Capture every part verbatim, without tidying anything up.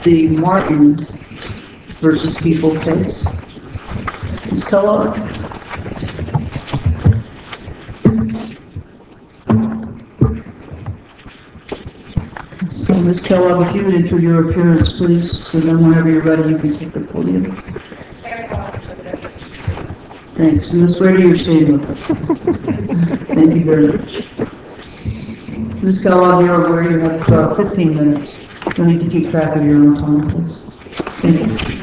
the Martin versus People case. Miz Kellogg? So, Miz Kellogg, if you would enter your appearance, please, and then whenever you're ready, you can take the podium. Thanks. And Miz Rady, you're staying with us. Thank you very much. Miz Kellogg, you're aware you have uh, fifteen minutes. You need to keep track of your own time, please. Thank you.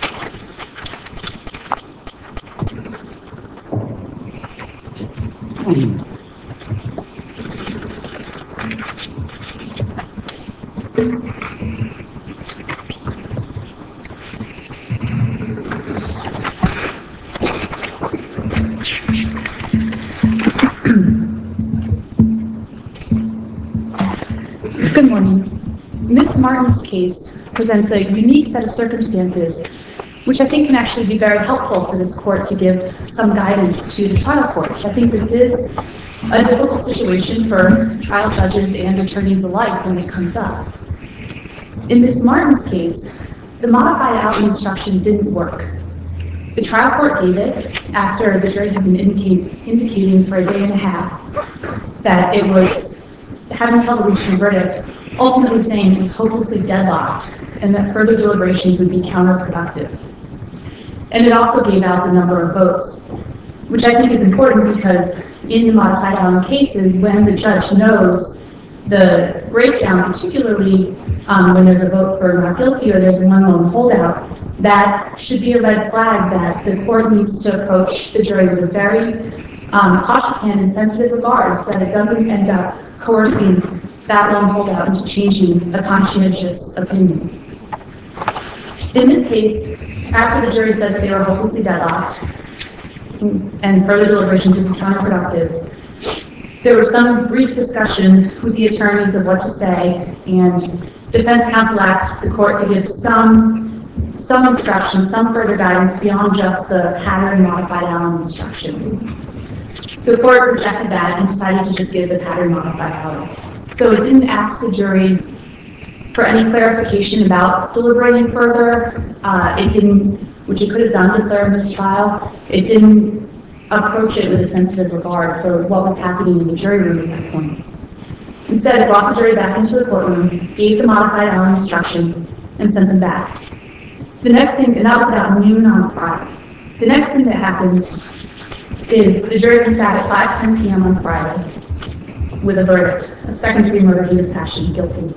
Good morning. Miz Martin's case presents a unique set of circumstances, which I think can actually be very helpful for this court to give some guidance to the trial courts. I think this is a difficult situation for trial judges and attorneys alike when it comes up. In Miz Martin's case, the modified Allen instruction didn't work. The trial court gave it after the jury had been indicate, indicating for a day and a half that it was having trouble reaching a verdict, ultimately saying it was hopelessly deadlocked and that further deliberations would be counterproductive. And it also gave out the number of votes, which I think is important because in the modified Allen cases, when the judge knows the breakdown, particularly um, when there's a vote for not guilty or there's a one lone holdout, that should be a red flag that the court needs to approach the jury with a very um, cautious hand and sensitive regard so that it doesn't end up coercing that lone holdout into changing a conscientious opinion. In this case, after the jury said that they were hopelessly deadlocked and further deliberations would be counterproductive, there was some brief discussion with the attorneys of what to say, and defense counsel asked the court to give some, some instruction, some further guidance beyond just the pattern modified Allen instruction. The court rejected that and decided to just give the pattern modified Allen. So it didn't ask the jury for any clarification about deliberating further. Uh, it didn't, which it could have done to declare a mistrial. It didn't approach it with a sensitive regard for what was happening in the jury room at that point. Instead, it brought the jury back into the courtroom, gave the modified Allen instruction, and sent them back. The next thing, and that was about noon on Friday. The next thing that happens is the jury comes back at five ten p m on Friday with a verdict of second-degree murder, heat of passion, guilty.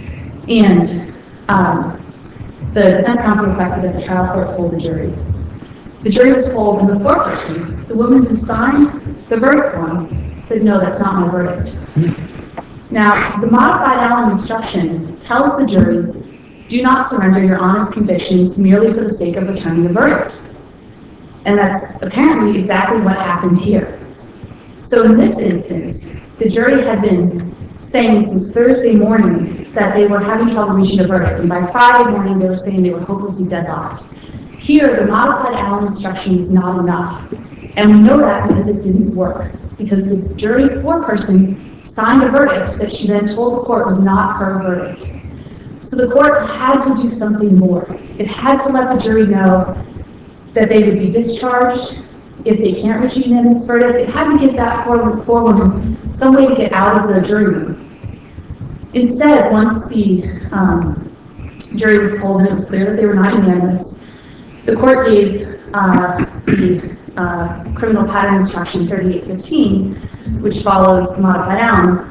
And um, the defense counsel requested that the trial court hold the jury. The jury was told, and the foreperson, the woman who signed the verdict form, said, no, that's not my verdict. Now, the modified Allen instruction tells the jury, do not surrender your honest convictions merely for the sake of returning the verdict. And that's apparently exactly what happened here. So in this instance, the jury had been saying since Thursday morning that they were having trouble reaching a verdict, and by Friday morning they were saying they were hopelessly deadlocked. Here, the modified Allen instruction is not enough, and we know that because it didn't work, because the jury foreperson signed a verdict that she then told the court was not her verdict. So the court had to do something more. It had to let the jury know that they would be discharged if they can't reach a unanimous verdict. It had to give that forewoman some way to get out of the jury room. Instead, once the um, jury was told and it was clear that they were not unanimous, the court gave uh, the uh, criminal pattern instruction thirty-eight fifteen, which follows the modified Allen.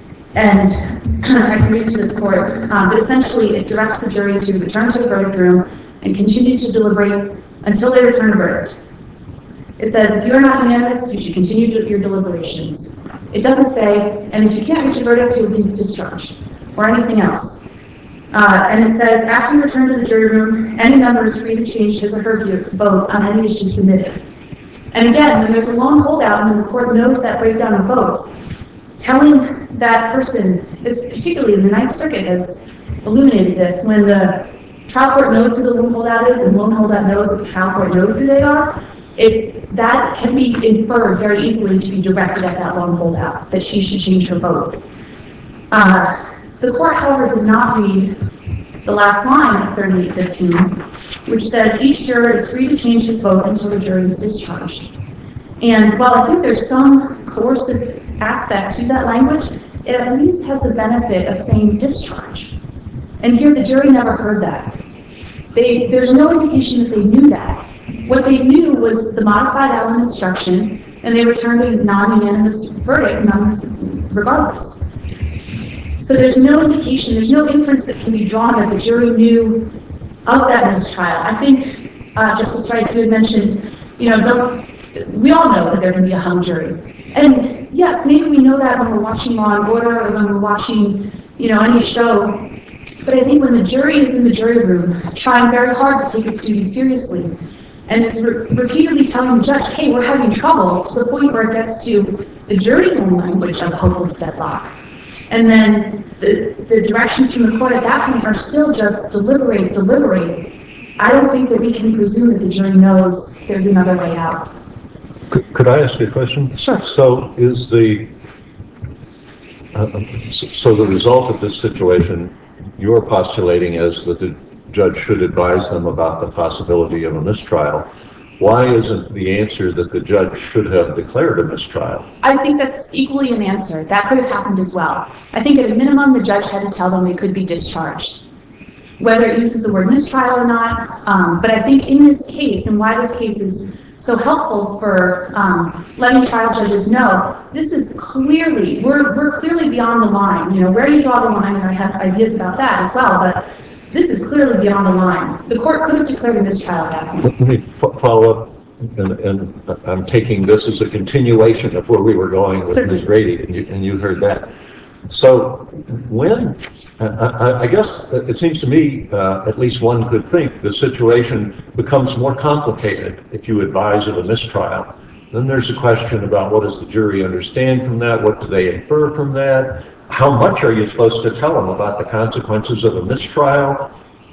And I can read to this court, um, but essentially it directs the jury to return to the verdict room and continue to deliberate until they return a verdict. It says, if you are not unanimous, you should continue your deliberations. It doesn't say, and if you can't reach a verdict, you'll be discharged, or anything else. Uh, and it says, after you return to the jury room, any member is free to change his or her view, vote on any issue submitted. And again, when there's a long holdout and the court knows that breakdown of votes, telling that person, is particularly the Ninth Circuit has illuminated this, when the trial court knows who the lone holdout is and the lone holdout knows that the trial court knows who they are, it's, that can be inferred very easily to be directed at that lone holdout, that she should change her vote. Uh, the court, however, did not read the last line of thirty-eight fifteen, which says each juror is free to change his vote until the jury is discharged. And while I think there's some coercive aspect to that language, it at least has the benefit of saying discharge. And here the jury never heard that. They, there's no indication that they knew that. What they knew was the modified Allen instruction, and they returned a non-unanimous verdict regardless. So there's no indication, there's no inference that can be drawn that the jury knew of that mistrial. I think uh, Justice Rice, you had mentioned, you know, don't, we all know that there can be a hung jury. And yes, maybe we know that when we're watching Law and Order or when we're watching, you know, any show. But I think when the jury is in the jury room, trying very hard to take its duty seriously, and is re repeatedly telling the judge, hey, we're having trouble, to the point where it gets to the jury's own language of hopeless deadlock. And then the, the directions from the court at that point are still just deliberate, deliberate. I don't think that we can presume that the jury knows there's another way out. Could, could I ask you a question? Sure. So is the, uh, so the result of this situation you're postulating is that the judge should advise them about the possibility of a mistrial. Why isn't the answer that the judge should have declared a mistrial? I think that's equally an answer. That could have happened as well. I think at a minimum, the judge had to tell them they could be discharged, whether it uses the word mistrial or not. Um, but I think in this case, and why this case is so helpful for um, letting trial judges know, this is clearly, we're, we're clearly beyond the line. You know, where you draw the line, and I have ideas about that as well, but this is clearly beyond the line. The court could have declared a mistrial at that point. Let me follow up, and, and I'm taking this as a continuation of where we were going with Certainly. Miz Grady, and you, and you heard that. So when, I, I guess it seems to me, uh, at least one could think, the situation becomes more complicated if you advise of a mistrial. Then there's a question about what does the jury understand from that? What do they infer from that? How much are you supposed to tell them about the consequences of a mistrial?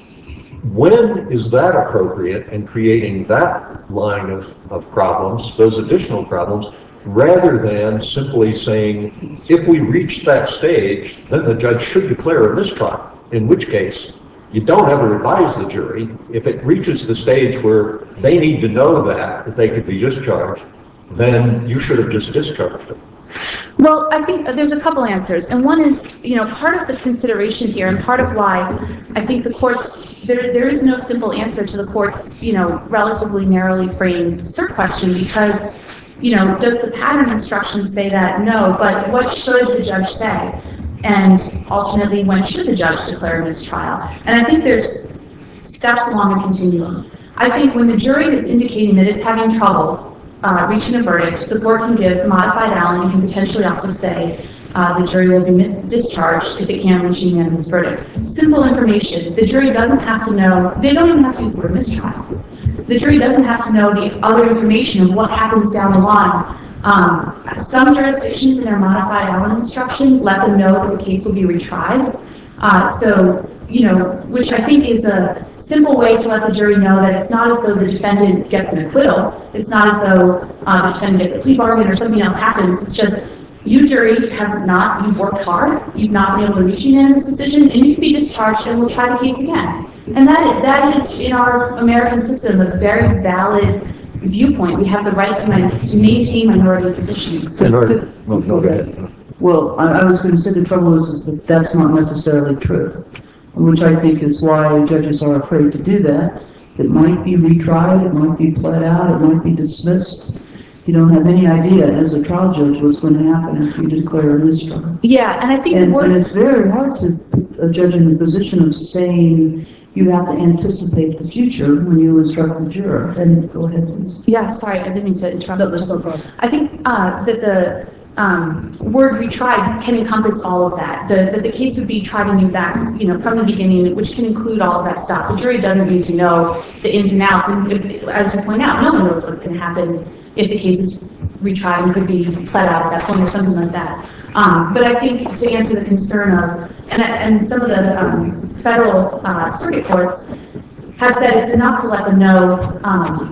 When is that appropriate in creating that line of, of problems, those additional problems, rather than simply saying, if we reach that stage, then the judge should declare a mistrial, in which case you don't ever advise the jury. If it reaches the stage where they need to know that, that they could be discharged, then you should have just discharged them. Well, I think there's a couple answers, and one is, you know, part of the consideration here, and part of why I think the courts, there there is no simple answer to the court's, you know, relatively narrowly framed cert question, because, you know, does the pattern instruction say that? No, but what should the judge say? And alternately, when should the judge declare a mistrial? And I think there's steps along the continuum. I think when the jury is indicating that it's having trouble Uh, reaching a verdict, the court can give modified Allen and can potentially also say uh, the jury will be discharged if it can't reach a unanimous verdict. Simple information. The jury doesn't have to know, they don't even have to use the word mistrial. The jury doesn't have to know the other information of what happens down the line. Um, some jurisdictions in their modified Allen instruction let them know that the case will be retried. Uh, so, you know, which I think is a simple way to let the jury know that it's not as though the defendant gets an acquittal. It's not as though uh, the defendant gets a plea bargain or something else happens. It's just, you jury have not, you've worked hard, you've not been able to reach a unanimous decision, and you can be discharged and we'll try the case again. And that, that is, in our American system, a very valid viewpoint. We have the right to, to maintain minority positions. In order, well, no, go ahead. Well, I, I was going to say the trouble is, is that that's not necessarily true, which I think is why judges are afraid to do that. It might be retried, it might be pled out, it might be dismissed. You don't have any idea as a trial judge what's going to happen if you declare a mistrial. Yeah, and I think and, the word, and it's very hard to put a judge in the position of saying you have to anticipate the future when you instruct the juror. And go ahead, please. Yeah, sorry, I didn't mean to interrupt. No, that's no problem. I think uh, that the um, word retried can encompass all of that. The, that the case would be tried anew back, you know, from the beginning, which can include all of that stuff. The jury doesn't need to know the ins and outs. And as you point out, no one knows what's going to happen if the case is retried and could be pled out at that point or something like that. Um, but I think to answer the concern of, and, and some of the um, federal uh, circuit courts have said it's enough to let them know um,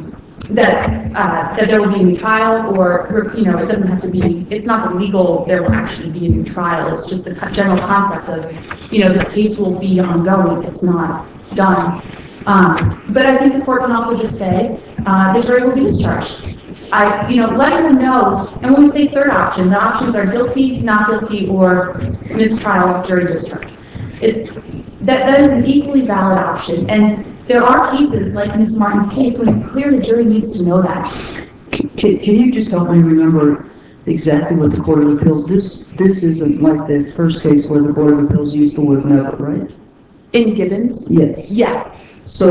that uh, that there will be a new trial, or, you know, it doesn't have to be, it's not the legal, there will actually be a new trial. It's just the general concept of, you know, this case will be ongoing. It's not done. Um, but I think the court can also just say uh, the jury will be discharged. I, you know, letting them know, and when we say third option, the options are guilty, not guilty, or mistrial, jury discharge. It's, that, that is an equally valid option. And there are cases, like Miz Martin's case, when it's clear the jury needs to know that. Can, can you just help me remember exactly what the Court of Appeals, this, this isn't like the first case where the Court of Appeals used the word never, right? In Gibbons? Yes. Yes.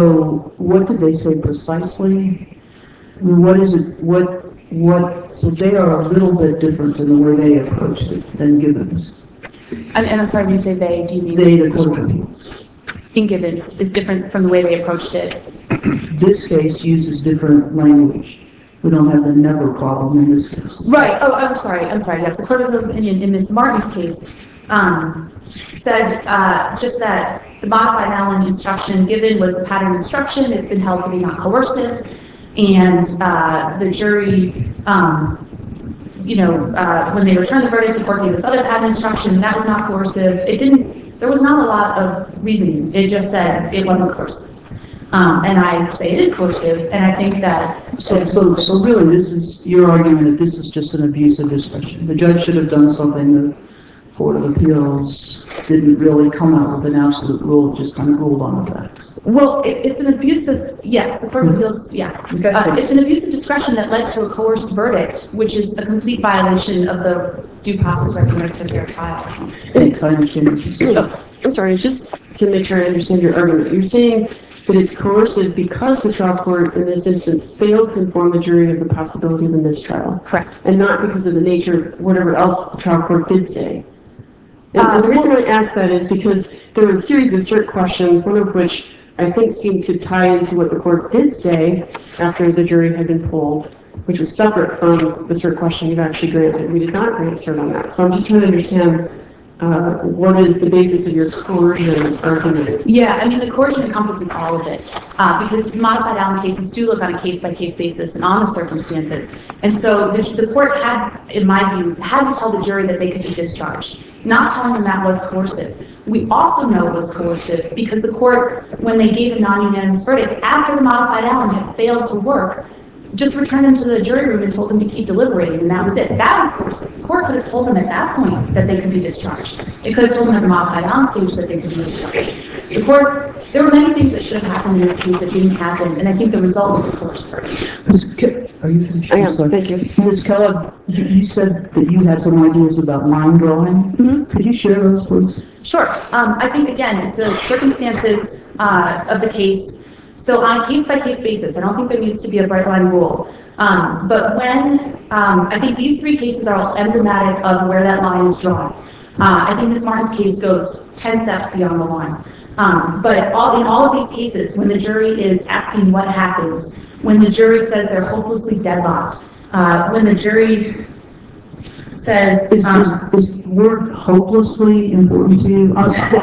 So what did they say precisely? I mean, what is it, what, what, so they are a little bit different in the way they approached it than Gibbons. And, and I'm sorry, when you say they, do you mean? They, the Court of Appeals. In Gibbons is different from the way they approached it. This case uses different language. We don't have the never problem in this case. Right. Oh, I'm sorry. I'm sorry. Yes, the Court of Appeals opinion in Miz Martin's case um, said uh, just that the modified Allen instruction given was the pattern instruction. It's been held to be not coercive, and uh, the jury, um, you know, uh, when they returned the verdict, the court gave this other pattern instruction, and that was not coercive. It didn't. There was not a lot of reasoning. It just said it wasn't coercive. Um, and I say it is coercive, and I think that... So, so, so really, this is, your argument that this is just an abuse of discretion. The judge should have done something, the Court of Appeals didn't really come out with an absolute rule, just kind of ruled on the facts. Well, it, it's an abuse of, yes, the Court of Appeals, yeah. Okay. Uh, it's an abuse of discretion that led to a coerced verdict, which is a complete violation of the due process right to a fair trial. Thanks, I understand what you're saying. I'm sorry, just to make sure I understand your argument. You're saying that it's coercive because the trial court in this instance failed to inform the jury of the possibility of a mistrial. Correct. And not because of the nature of whatever else the trial court did say. And, Uh, and the reason I ask that is because there were a series of cert questions, one of which I think seemed to tie into what the court did say after the jury had been polled, which was separate from the cert question you've actually granted. We did not grant cert on that. So I'm just trying to understand uh, what is the basis of your coercion argument? Yeah, I mean, the coercion encompasses all of it, uh, because modified Allen cases do look on a case-by-case basis and on the circumstances. And so the, the court had, in my view, had to tell the jury that they could be discharged, not telling them that was coercive. We also know it was coercive because the court, when they gave a non-unanimous verdict, after the modified Allen had failed to work, just returned them to the jury room and told them to keep deliberating, and that was it. That was coercive. The court could have told them at that point that they could be discharged. It could have told them at the modified Allen stage that they could be discharged. The court, there were many things that should have happened in this case that didn't happen, and I think the result was coercive. Miz Ke- Are you finished? I am, I'm sorry. thank you. Miz Kellogg, you, you said that you had some ideas about line drawing. Mm-hmm. Could you share those, please? Sure. Um, I think, again, it's the circumstances uh, of the case. So on a case-by-case basis, I don't think there needs to be a bright line rule. Um, but when, um, I think these three cases are all emblematic of where that line is drawn. Uh, I think Miz Martin's case goes ten steps beyond the line. Um, but all, in all of these cases, when the jury is asking what happens, when the jury says they're hopelessly deadlocked, uh, when the jury says... Is, um, is, is the word hopelessly important to you? I,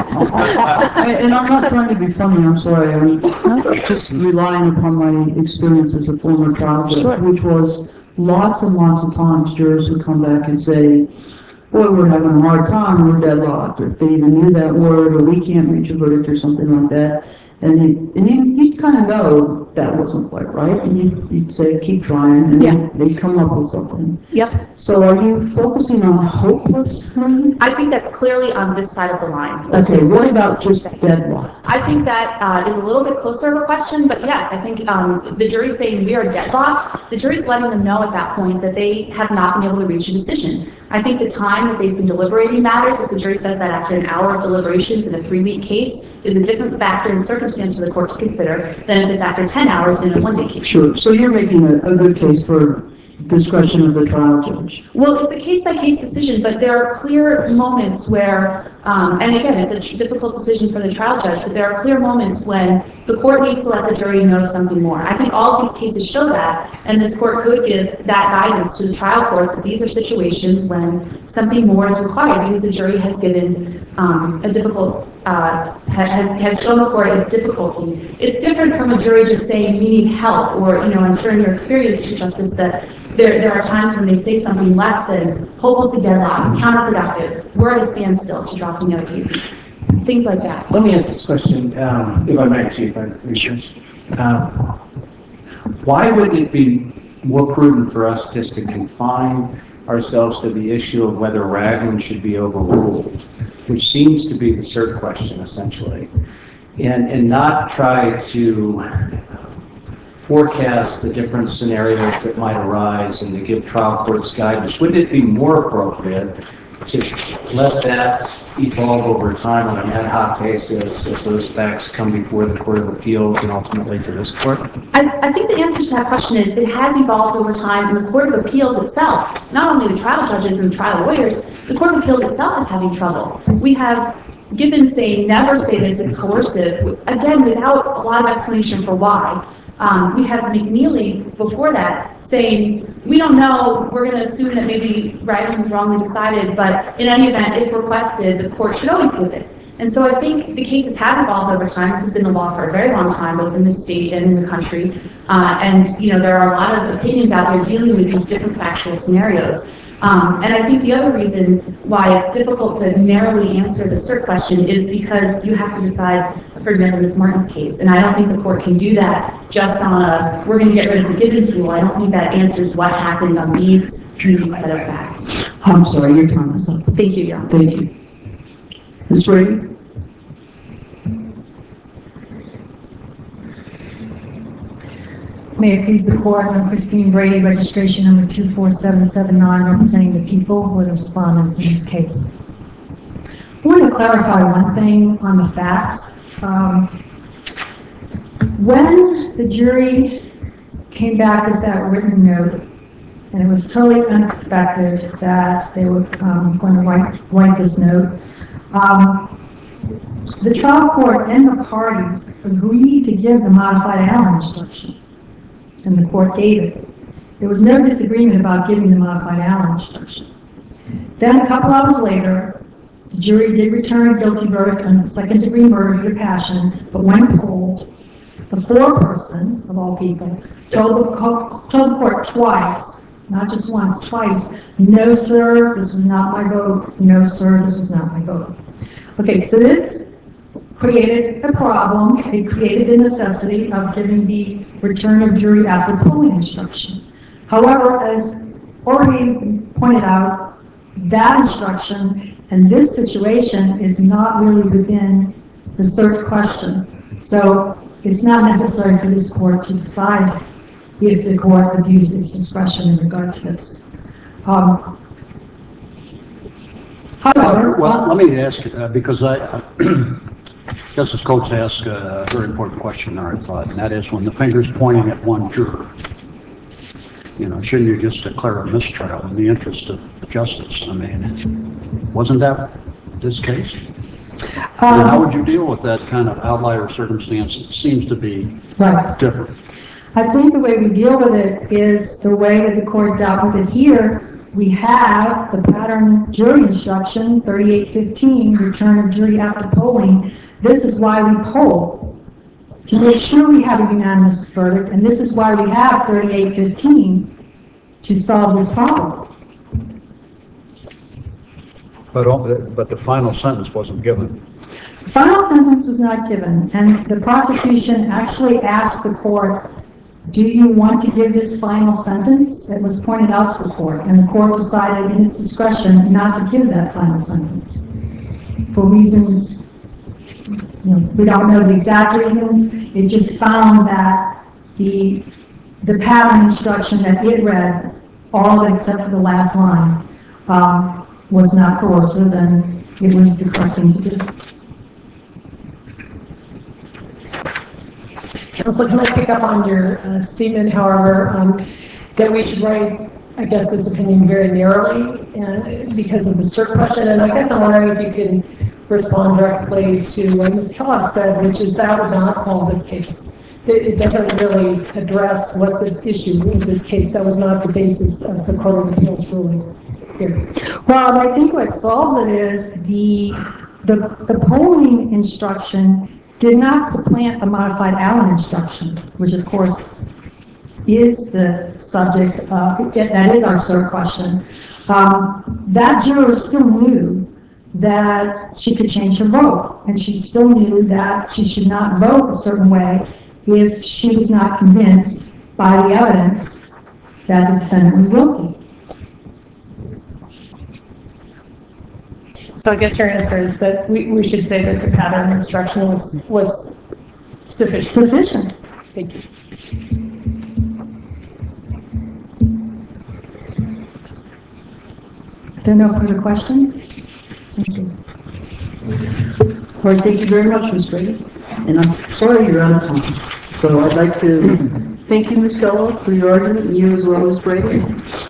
I, and I'm not trying to be funny, I'm sorry. I'm just relying upon my experience as a former trial judge, Sure. which was lots and lots of times jurors would come back and say, boy, we're having a hard time, we're deadlocked, or if they even knew that word, or we can't reach a verdict, or something like that. And, you, and you, you'd kind of know that wasn't quite right, and you'd, you'd say, keep trying, and Yeah. they'd come up with something. Yep. So are you focusing on hopelessly? I think that's clearly on this side of the line. Okay, what about just deadlock? I think that uh, is a little bit closer of a question, but yes, I think um, the jury's saying we are deadlocked. The jury's letting them know at that point that they have not been able to reach a decision. I think the time that they've been deliberating matters. If the jury says that after an hour of deliberations in a three-week case is a different factor and circumstance for the court to consider than if it's after ten hours in a one-day case. Sure, so you're making a, a good case for discretion of the trial judge. Well, it's a case-by-case decision, but there are clear moments where, um, and again, it's a difficult decision for the trial judge, but there are clear moments when the court needs to let the jury know something more. I think all of these cases show that, and this court could give that guidance to the trial courts that these are situations when something more is required because the jury has given um, a difficult uh, has, has shown the court its difficulty. It's different from a jury just saying, we need help, or, you know, in certain your experience, Chief Justice, that there, there are times when they say something less than hopelessly deadlocked, counterproductive, we're at a standstill to dropping out of cases. Things like that. Let me ask this question, um, if I may, Chief. I sure. um, Why wouldn't it be more prudent for us just to confine ourselves to the issue of whether Ragland should be overruled, which seems to be the cert question, essentially, and, and not try to forecast the different scenarios that might arise and to give trial courts guidance? Wouldn't it be more appropriate to let that evolve over time on an ad hoc basis as those facts come before the Court of Appeals and ultimately to this court? I, I think the answer to that question is it has evolved over time, and the Court of Appeals itself, not only the trial judges and the trial lawyers, the Court of Appeals itself is having trouble. We have Gibbons saying, never say this, it's coercive, again, without a lot of explanation for why. Um, we have McNeely before that saying, we don't know, we're going to assume that maybe Ragland was wrongly decided, but in any event, if requested, the court should always give it. And so I think the cases have evolved over time. This has been the law for a very long time, both in the state and in the country. Uh, and, you know, there are a lot of opinions out there dealing with these different factual scenarios. Um, and I think the other reason why it's difficult to narrowly answer the cert question is because you have to decide, for example, Miz Martin's case. And I don't think the court can do that just on a, we're going to get rid of the Gibbons rule. I don't think that answers what happened on these unique set of facts. I'm sorry, your time is up. Thank you, Your Honor. Thank you. Miz Brady? May it please the court, I'm Christine Brady, registration number two four seven seven nine, representing the people who are the respondents in this case. I want to clarify one thing on the facts. Um, when the jury came back with that written note, and it was totally unexpected that they were um, going to write, write this note, um, the trial court and the parties agreed to give the modified Allen instruction, and the court gave it. There was no disagreement about giving the modified Allen instruction. Then a couple hours later, the jury did return a guilty verdict on second degree murder due to passion, but when polled, the foreperson, of all people, told the, co told the court twice, not just once, twice, no sir, this was not my vote, no sir, this was not my vote. Okay, so this created a problem. It created the necessity of giving the return of jury after polling instruction. However, as already pointed out, that instruction and this situation is not really within the cert question. So it's not necessary for this court to decide if the court abused its discretion in regard to this. Um, however, well, let me ask, uh, because I, uh, Justice Coates asked a very important question there, I thought, and that is when the finger's pointing at one juror, you know, shouldn't you just declare a mistrial in the interest of justice? I mean, wasn't that this case? Um, and how would you deal with that kind of outlier circumstance that seems to be right. different? I think the way we deal with it is the way that the court dealt with it here. We have the pattern jury instruction, thirty-eight fifteen, return of jury after polling. This is why we poll, to make sure we have a unanimous verdict, and this is why we have thirty-eight fifteen to solve this problem. But, but the final sentence wasn't given. The final sentence was not given, and the prosecution actually asked the court, do you want to give this final sentence? It was pointed out to the court, and the court decided in its discretion not to give that final sentence for reasons, you know, we don't know the exact reasons. It just found that the the pattern instruction that it read, all of it except for the last line, um, was not coercive, and it was the correct thing to do. Counsel, can I pick up on your uh, statement, however, um, that we should write, I guess, this opinion very narrowly uh, because of the cert question, and I guess I'm wondering if you can respond directly to what Miz Kellogg said, which is that would not solve this case. It, it doesn't really address what's the issue in this case. That was not the basis of the Court of Appeals ruling here. Well, I think what solves it is the the, the polling instruction did not supplant the modified Allen instruction, which of course is the subject of, that is our cert question. Um, that juror still knew that she could change her vote, and she still knew that she should not vote a certain way if she was not convinced by the evidence that the defendant was guilty. So I guess your answer is that we, we should say that the pattern instruction was, was sufficient. Sufficient. Thank you. If there are no further questions, thank you. All right, thank you very much, Miz Brady. And I'm sorry you're out of time. So I'd like to thank you, Miz Kellogg, for your argument, and you as well, Miz Brady.